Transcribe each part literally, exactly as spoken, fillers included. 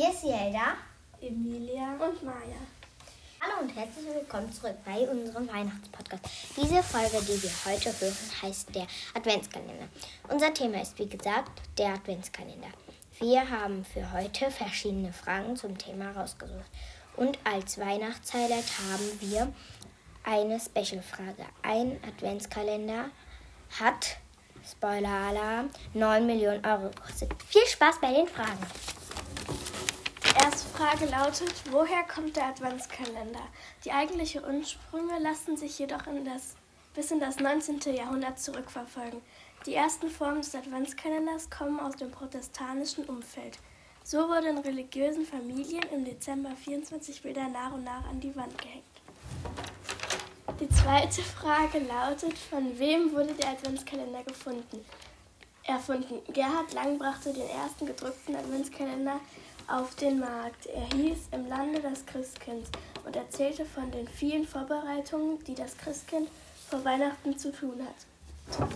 Hier ist Jelda, Emilia und Maja. Hallo und herzlich willkommen zurück bei unserem Weihnachtspodcast. Diese Folge, die wir heute hören, heißt der Adventskalender. Unser Thema ist, wie gesagt, der Adventskalender. Wir haben für heute verschiedene Fragen zum Thema rausgesucht. Und als Weihnachtshighlight haben wir eine Special-Frage. Ein Adventskalender hat, Spoiler-Alarm, neun Millionen Euro gekostet. Viel Spaß bei den Fragen. Erste Frage lautet, woher kommt der Adventskalender? Die eigentlichen Ursprünge lassen sich jedoch in das, bis in das neunzehnte. Jahrhundert zurückverfolgen. Die ersten Formen des Adventskalenders kommen aus dem protestantischen Umfeld. So wurden in religiösen Familien im Dezember vierundzwanzig Bilder nach und nach an die Wand gehängt. Die zweite Frage lautet, von wem wurde der Adventskalender gefunden? Erfunden. Gerhard Lang brachte den ersten gedruckten Adventskalender auf den Markt. Er hieß Im Lande des Christkinds und erzählte von den vielen Vorbereitungen, die das Christkind vor Weihnachten zu tun hat.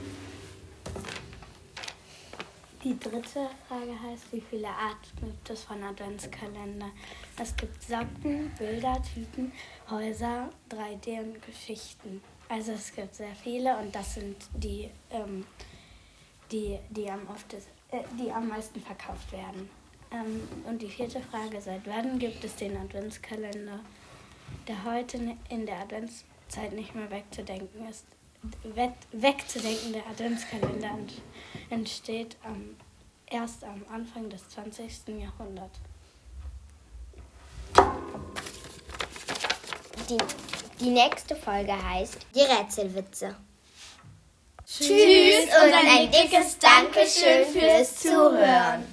Die dritte Frage heißt, wie viele Arten gibt es von Adventskalender? Es gibt Socken, Bilder, Typen, Häuser, drei D und Geschichten. Also es gibt sehr viele und das sind die, ähm, die, die, am oftest, äh, die am meisten verkauft werden. Ähm, und die vierte Frage, seit wann gibt es den Adventskalender, der heute in der Adventszeit nicht mehr wegzudenken ist? Wegzudenken, der Adventskalender entsteht am, erst am Anfang des zwanzigsten. Jahrhunderts. Die, die nächste Folge heißt Die Rätselwitze. Tschüss und ein dickes Dankeschön fürs Zuhören.